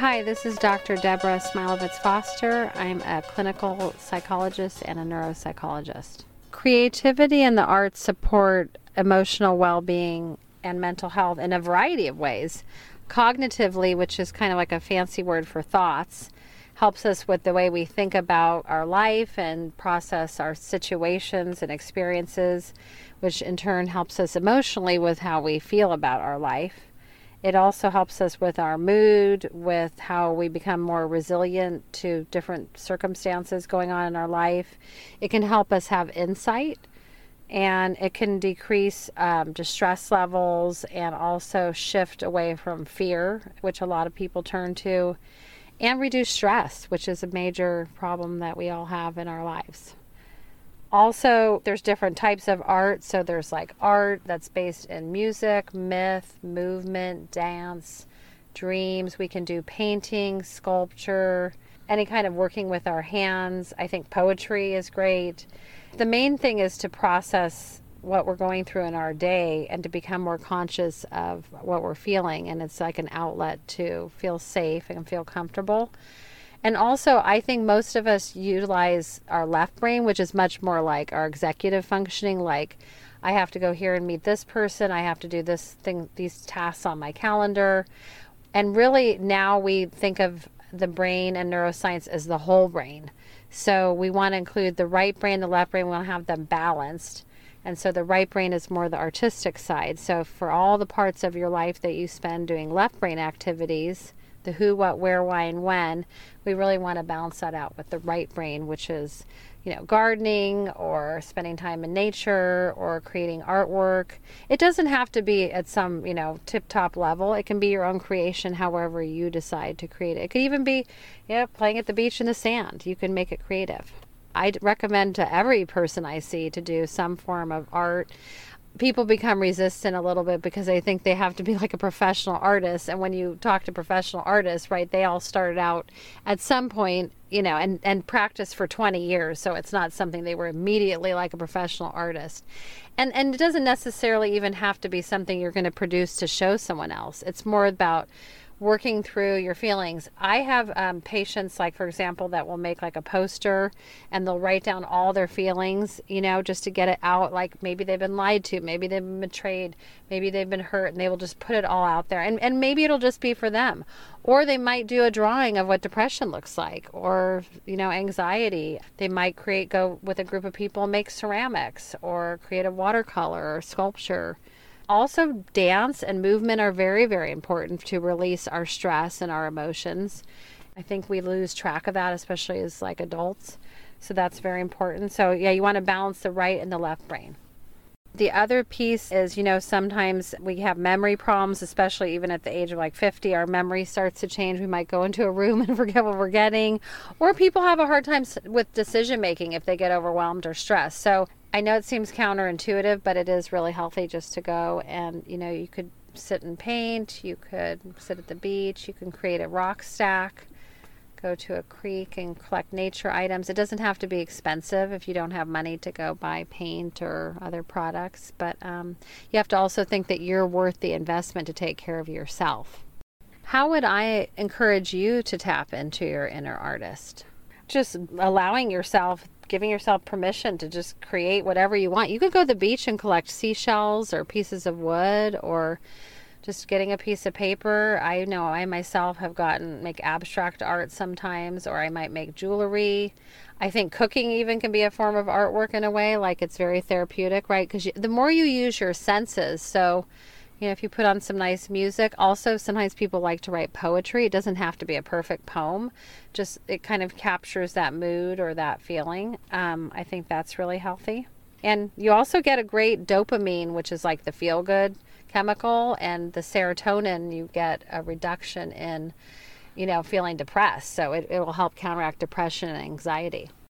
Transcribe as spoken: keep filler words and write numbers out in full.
Hi, this is Doctor Deborah Smilovitz Foster. I'm a clinical psychologist and a neuropsychologist. Creativity and the arts support emotional well-being and mental health in a variety of ways. Cognitively, which is kind of like a fancy word for thoughts, helps us with the way we think about our life and process our situations and experiences, which in turn helps us emotionally with how we feel about our life. It also helps us with our mood, with how we become more resilient to different circumstances going on in our life. It can help us have insight, and it can decrease um, distress levels and also shift away from fear, which a lot of people turn to, and reduce stress, which is a major problem that we all have in our lives. Also, there's different types of art. So there's like art that's based in music, myth, movement, dance, dreams. We can do painting, sculpture, any kind of working with our hands. I think poetry is great. The main thing is to process what we're going through in our day and to become more conscious of what we're feeling. And it's like an outlet to feel safe and feel comfortable. And also, I think most of us utilize our left brain, which is much more like our executive functioning, like I have to go here and meet this person, I have to do this thing, these tasks on my calendar. And really now we think of the brain and neuroscience as the whole brain. So we want to include the right brain, the left brain, we want to have them balanced. And so the right brain is more the artistic side. So for all the parts of your life that you spend doing left brain activities, the who, what, where, why, and when, we really want to balance that out with the right brain, which is, you know, gardening or spending time in nature or creating artwork. It doesn't have to be at some, you know, tip-top level. It can be your own creation, however you decide to create it. It could even be, you know, playing at the beach in the sand. You can make it creative. I'd recommend to every person I see to do some form of art. People become resistant a little bit because they think they have to be like a professional artist. And when you talk to professional artists, right, they all started out at some point, you know, and, and practice for twenty years. So it's not something they were immediately like a professional artist. And, and it doesn't necessarily even have to be something you're going to produce to show someone else. It's more about working through your feelings. I have um, patients, like, for example, that will make like a poster and they'll write down all their feelings, you know, just to get it out. Like maybe they've been lied to, maybe they've been betrayed, maybe they've been hurt, and they will just put it all out there. And, and maybe it'll just be for them. Or they might do a drawing of what depression looks like, or, you know, anxiety. They might create, go with a group of people and make ceramics or create a watercolor or sculpture. Also, dance and movement are very, very important to release our stress and our emotions. I think we lose track of that, especially as like adults. So that's very important. So yeah, you want to balance the right and the left brain. The other piece is, you know, sometimes we have memory problems, especially even at the age of like fifty, our memory starts to change. We might go into a room and forget what we're getting, or people have a hard time with decision making if they get overwhelmed or stressed. So I know it seems counterintuitive, but it is really healthy just to go and, you know, you could sit and paint, you could sit at the beach, you can create a rock stack, go to a creek and collect nature items. It doesn't have to be expensive if you don't have money to go buy paint or other products, but um, you have to also think that you're worth the investment to take care of yourself. How would I encourage you to tap into your inner artist? Just allowing yourself, giving yourself permission to just create whatever you want. You could go to the beach and collect seashells or pieces of wood, or just getting a piece of paper. I know I myself have gotten, make abstract art sometimes, or I might make jewelry. I think cooking even can be a form of artwork in a way, like it's very therapeutic, right? Because the more you use your senses, so, you know, if you put on some nice music. Also, sometimes people like to write poetry. It doesn't have to be a perfect poem. Just, it kind of captures that mood or that feeling. Um, I think that's really healthy. And you also get a great dopamine, which is like the feel-good chemical, and the serotonin, you get a reduction in, you know, feeling depressed. So it, it will help counteract depression and anxiety.